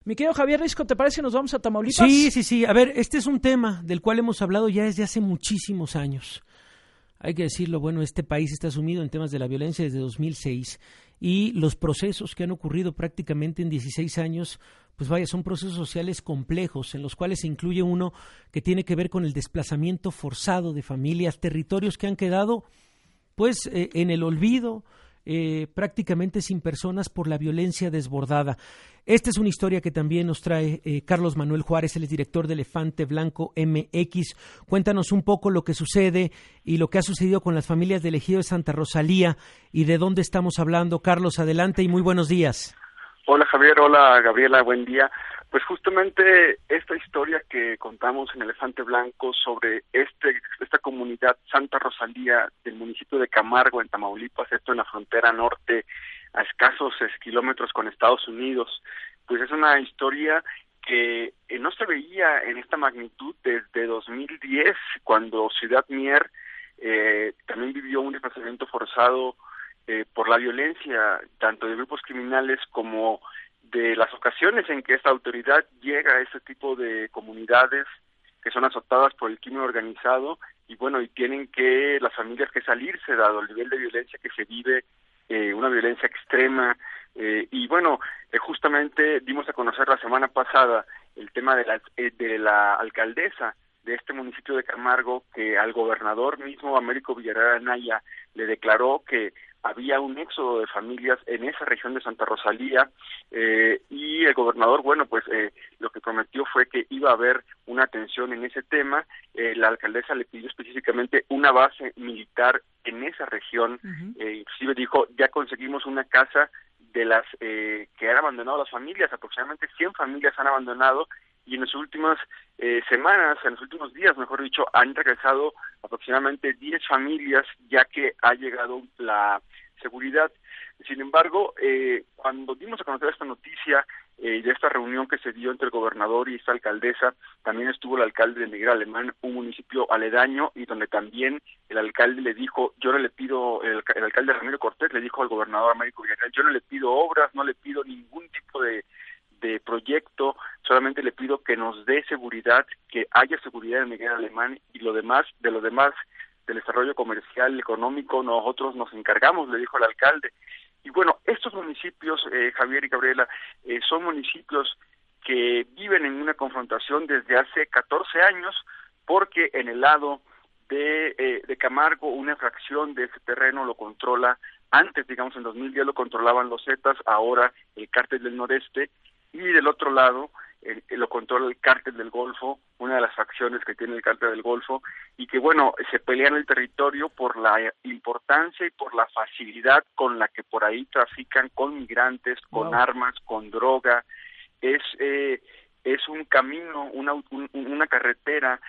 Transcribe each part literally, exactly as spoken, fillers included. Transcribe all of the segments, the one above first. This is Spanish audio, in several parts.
Mi querido Javier Risco, ¿te parece que nos vamos a Tamaulipas? Sí, sí, sí. A ver, este es un tema del cual hemos hablado ya desde hace muchísimos años. Hay que decirlo, bueno, este país está sumido en temas de la violencia desde dos mil seis y los procesos que han ocurrido prácticamente en dieciséis años, pues vaya, son procesos sociales complejos en los cuales se incluye uno que tiene que ver con el desplazamiento forzado de familias, territorios que han quedado pues eh, en el olvido, eh, prácticamente sin personas por la violencia desbordada. Esta es una historia que también nos trae eh, Carlos Manuel Juárez, él es director de Elefante Blanco M X. Cuéntanos un poco lo que sucede y lo que ha sucedido con las familias del Ejido de Santa Rosalía y de dónde estamos hablando. Carlos, adelante y muy buenos días. Hola Javier, hola Gabriela, buen día. Pues justamente esta historia que contamos en Elefante Blanco sobre este esta comunidad Santa Rosalía del municipio de Camargo en Tamaulipas, esto en la frontera norte, a escasos kilómetros con Estados Unidos, pues es una historia que eh, no se veía en esta magnitud desde dos mil diez, cuando Ciudad Mier eh, también vivió un desplazamiento forzado eh, por la violencia, tanto de grupos criminales como de las ocasiones en que esta autoridad llega a este tipo de comunidades que son azotadas por el crimen organizado y bueno, y tienen que las familias que salirse dado el nivel de violencia que se vive, eh, una violencia extrema, eh, y bueno, eh, justamente dimos a conocer la semana pasada el tema de la, eh, de la alcaldesa de este municipio de Camargo, que al gobernador mismo, Américo Villarreal Anaya, le declaró que había un éxodo de familias en esa región de Santa Rosalía, eh, y el gobernador, bueno, pues eh, lo que prometió fue que iba a haber una atención en ese tema. Eh, la alcaldesa le pidió específicamente una base militar en esa región, uh-huh. eh, inclusive dijo, ya conseguimos una casa de las eh, que han abandonado las familias, aproximadamente cien familias han abandonado, y en las últimas eh, semanas, en los últimos días, mejor dicho, han regresado aproximadamente diez familias, ya que ha llegado la seguridad. Sin embargo, eh, cuando dimos a conocer esta noticia eh, de esta reunión que se dio entre el gobernador y esta alcaldesa, también estuvo el alcalde de Miguel Alemán, un municipio aledaño, y donde también el alcalde le dijo, yo no le pido, el, el alcalde Ramiro Cortés le dijo al gobernador Américo Villarreal, yo no le pido obras, no le pido ningún tipo de de proyecto, solamente le pido que nos dé seguridad, que haya seguridad en Miguel Alemán, y lo demás, de lo demás, del desarrollo comercial, económico, nosotros nos encargamos, le dijo el alcalde. Y bueno, estos municipios, eh, Javier y Gabriela, eh, son municipios que viven en una confrontación desde hace catorce años, porque en el lado de, eh, de Camargo, una fracción de ese terreno lo controla, antes, digamos, en dos mil diez lo controlaban los Zetas, ahora el Cártel del Noreste, y del otro lado eh, lo controla el Cártel del Golfo, una de las facciones que tiene el Cártel del Golfo, y que bueno, se pelean el territorio por la importancia y por la facilidad con la que por ahí trafican con migrantes, con wow. armas, con droga. Es eh, es un camino, una, un, una carretera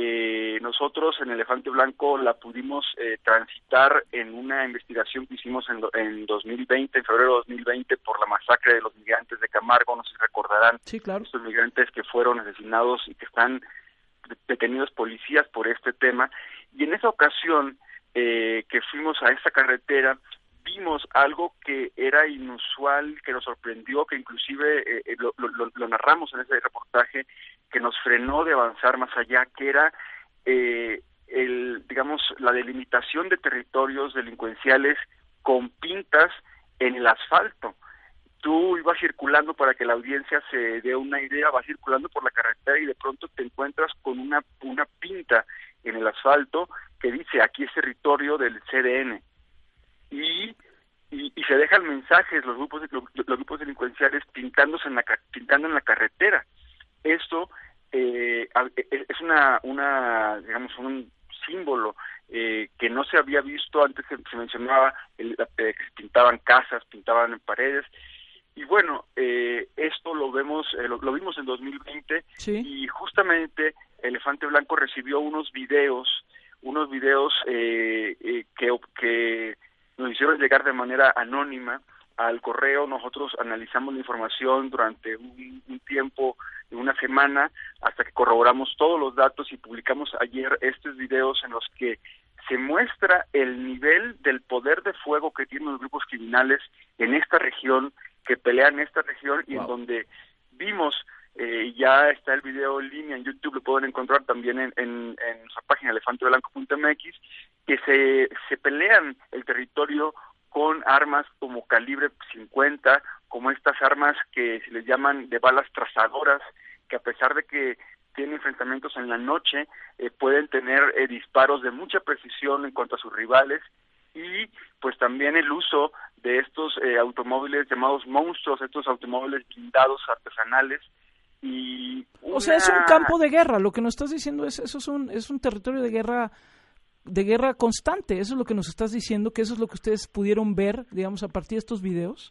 que nosotros en Elefante Blanco la pudimos eh, transitar en una investigación que hicimos en, en dos mil veinte, en febrero de dos mil veinte, por la masacre de los migrantes de Camargo. No sé si recordarán, sí, claro. Estos migrantes que fueron asesinados y que están detenidos policías por este tema. Y en esa ocasión eh, que fuimos a esta carretera, vimos algo que era inusual, que nos sorprendió, que inclusive eh, lo, lo, lo narramos en ese reportaje, que nos frenó de avanzar más allá, que era eh, el, digamos, la delimitación de territorios delincuenciales con pintas en el asfalto. Tú ibas circulando, para que la audiencia se dé una idea, vas circulando por la carretera y de pronto te encuentras con una, una pinta en el asfalto que dice, aquí es territorio del C D N. Y, y y se dejan mensajes los grupos de, los, los grupos delincuenciales pintándose en la pintando en la carretera. Esto eh, es una una digamos un símbolo eh, que no se había visto antes. Se, se mencionaba el, eh, que se pintaban casas, pintaban en paredes, y bueno, eh, esto lo vemos eh, lo, lo vimos en dos mil veinte, sí. Y justamente Elefante Blanco recibió unos videos unos videos eh, eh, que que nos hicieron llegar de manera anónima al correo. Nosotros analizamos la información durante un, un tiempo, de una semana, hasta que corroboramos todos los datos y publicamos ayer estos videos en los que se muestra el nivel del poder de fuego que tienen los grupos criminales en esta región, que pelean en esta región, y wow. en donde vimos ya está el video en línea en YouTube, lo pueden encontrar también en, en, en nuestra página elefante blanco punto m x, que se, se pelean el territorio con armas como calibre cincuenta, como estas armas que se les llaman de balas trazadoras, que a pesar de que tienen enfrentamientos en la noche, eh, pueden tener eh, disparos de mucha precisión en cuanto a sus rivales, y pues también el uso de estos eh, automóviles llamados monstruos, estos automóviles blindados artesanales. Y una... O sea, es un campo de guerra, lo que nos estás diciendo es, eso es un, es un territorio de guerra, de guerra constante, eso es lo que nos estás diciendo, que eso es lo que ustedes pudieron ver, digamos, a partir de estos videos.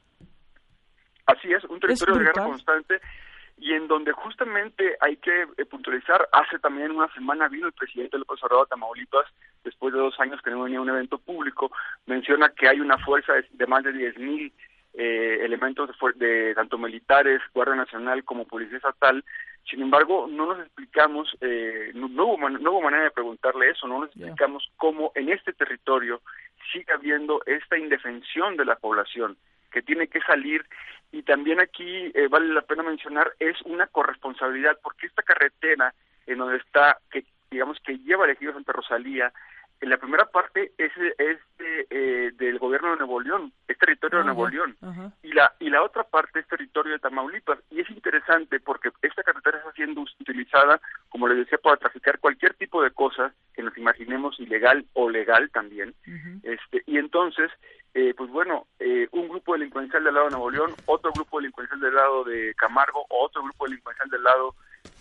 Así es, un territorio de guerra constante, y en donde justamente hay que eh, puntualizar, hace también una semana vino el presidente López Obrador a Tamaulipas, después de dos años que no venía a un evento público, menciona que hay una fuerza de, de más de diez mil eh, elementos de, de tanto militares, Guardia Nacional como Policía Estatal. Sin embargo, no nos explicamos, eh, no, no, hubo man, no hubo manera de preguntarle eso, no nos explicamos yeah. cómo en este territorio sigue habiendo esta indefensión de la población, que tiene que salir. Y también aquí eh, vale la pena mencionar, es una corresponsabilidad, porque esta carretera en donde está, que digamos que lleva el ejido Santa Rosalía, en la primera parte es, es de, eh, del gobierno de Nuevo León, es territorio uh-huh. de Nuevo León, uh-huh. y la y la otra parte es territorio de Tamaulipas, y es interesante porque esta carretera está siendo utilizada, como les decía, para traficar cualquier tipo de cosas que nos imaginemos ilegal o legal también, uh-huh. este y entonces, eh, pues bueno, eh, un grupo delincuencial del lado de Nuevo León, otro grupo delincuencial del lado de Camargo, otro grupo delincuencial del lado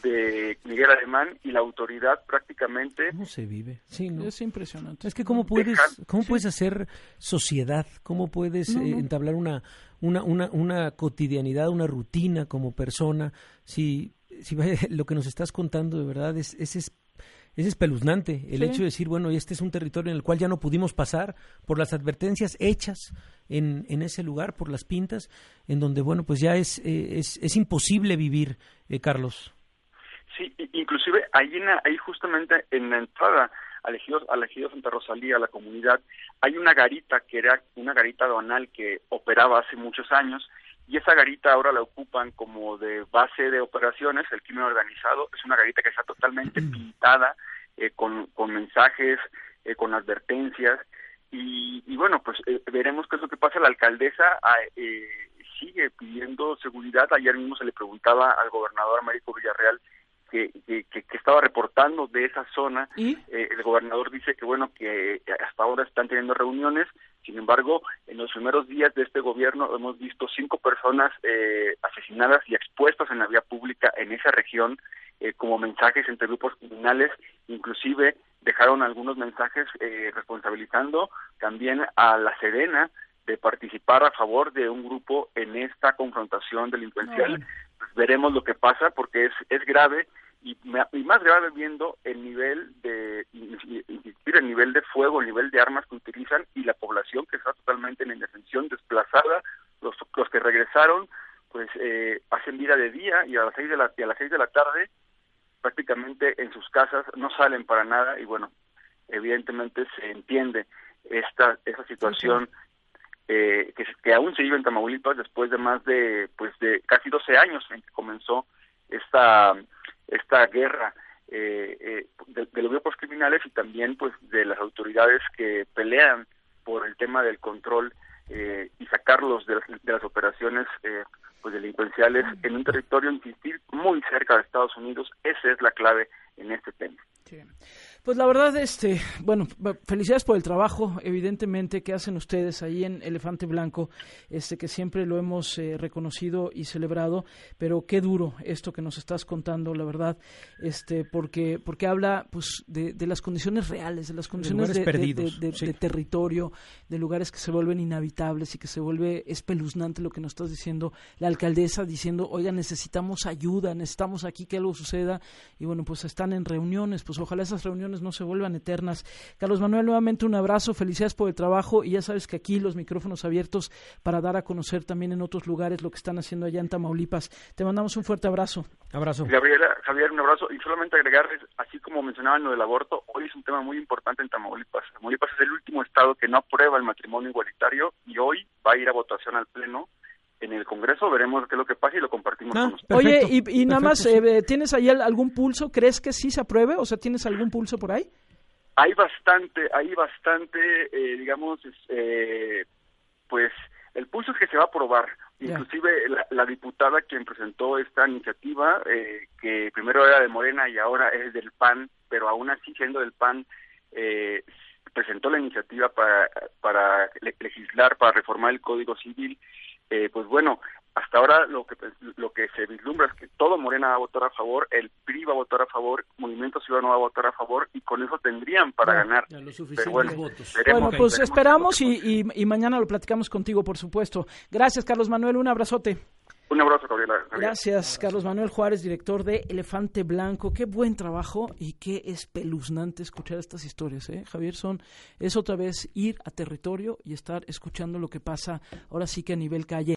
de Miguel Alemán, y la autoridad prácticamente... ¿Cómo se vive? Sí, ¿no? Es impresionante. Es que cómo puedes, Dejar, cómo sí. puedes hacer sociedad, cómo puedes no, no. Eh, entablar una, una, una, una cotidianidad, una rutina como persona, si, si lo que nos estás contando de verdad es, es, es Es espeluznante el sí. hecho de decir, bueno, este es un territorio en el cual ya no pudimos pasar por las advertencias hechas en, en ese lugar, por las pintas, en donde, bueno, pues ya es eh, es, es imposible vivir, eh, Carlos. Sí, inclusive ahí, en, ahí justamente en la entrada al ejido, al ejido Santa Rosalía, a la comunidad, hay una garita que era una garita aduanal que operaba hace muchos años, y esa garita ahora la ocupan como de base de operaciones, el crimen organizado. Es una garita que está totalmente pintada, eh, con, con mensajes, eh, con advertencias, y, y bueno, pues eh, veremos qué es lo que pasa. La alcaldesa eh, sigue pidiendo seguridad. Ayer mismo se le preguntaba al gobernador Américo Villarreal que, que, que estaba reportando de esa zona. ¿Y? Eh, el gobernador dice que bueno, que hasta ahora están teniendo reuniones. Sin embargo, en los primeros días de este gobierno hemos visto cinco personas eh, asesinadas y expuestas en la vía pública en esa región, eh, como mensajes entre grupos criminales. Inclusive dejaron algunos mensajes eh, responsabilizando también a la Sedena de participar a favor de un grupo en esta confrontación delincuencial. No. Pues veremos lo que pasa, porque es, es grave. Y, y más grave viendo el nivel de el nivel de fuego, el nivel de armas que utilizan, y la población que está totalmente en indefensión, desplazada. Los, los que regresaron, pues eh, hacen vida de día, y a las seis de la y a las seis de la tarde prácticamente en sus casas no salen para nada. Y bueno, evidentemente se entiende esta esa situación eh, que, que aún se vive en Tamaulipas después de más de pues de casi doce años en que comenzó esta esta guerra eh, eh, de, de los grupos criminales, y también pues de las autoridades que pelean por el tema del control eh, y sacarlos de las, de las operaciones eh, pues delincuenciales en un territorio, insistir, muy cerca de Estados Unidos. Esa es la clave en este tema. Sí. Pues la verdad, este, bueno, felicidades por el trabajo, evidentemente, que hacen ustedes ahí en Elefante Blanco, este, que siempre lo hemos eh, reconocido y celebrado, pero qué duro esto que nos estás contando, la verdad, este, porque porque habla, pues, de, de las condiciones reales, de las condiciones de, de, de, de, de, sí. de territorio, de lugares que se vuelven inhabitables y que se vuelve espeluznante lo que nos estás diciendo. La alcaldesa diciendo, oiga, necesitamos ayuda, necesitamos aquí que algo suceda, y bueno, pues están en reuniones, pues ojalá esas reuniones no se vuelvan eternas. Carlos Manuel, nuevamente un abrazo, felicidades por el trabajo, y ya sabes que aquí los micrófonos abiertos para dar a conocer también en otros lugares lo que están haciendo allá en Tamaulipas. Te mandamos un fuerte abrazo. Abrazo. Gabriela, Javier, un abrazo, y solamente agregarles, así como mencionaban lo del aborto, hoy es un tema muy importante en Tamaulipas. Tamaulipas es el último estado que no aprueba el matrimonio igualitario, y hoy va a ir a votación al Pleno en el Congreso veremos qué es lo que pasa y lo compartimos Ah, con ustedes. Oye, perfecto, y, y nada más, perfecto, sí. eh, ¿tienes ahí algún pulso? ¿Crees que sí se apruebe? O sea, ¿tienes algún pulso por ahí? Hay bastante, hay bastante, eh, digamos, eh, pues el pulso es que se va a aprobar. Yeah. Inclusive la, la diputada quien presentó esta iniciativa, eh, que primero era de Morena y ahora es del P A N, pero aún así siendo del P A N, eh, presentó la iniciativa para, para legislar, para reformar el Código Civil. Eh, pues bueno, hasta ahora lo que lo que se vislumbra es que todo Morena va a votar a favor, el P R I va a votar a favor, Movimiento Ciudadano va a votar a favor y con eso tendrían para Ya, ganar. Ya, los suficientes Pero bueno, votos. veremos, Bueno, pues veremos esperamos lo que y, y, y mañana lo platicamos contigo, por supuesto. Gracias, Carlos Manuel, un abrazote. Un abrazo, Gabriela. Gracias, Carlos Manuel Juárez, director de Elefante Blanco. Qué buen trabajo y qué espeluznante escuchar estas historias, ¿eh? Javier, son, es otra vez ir a territorio y estar escuchando lo que pasa ahora sí que a nivel calle.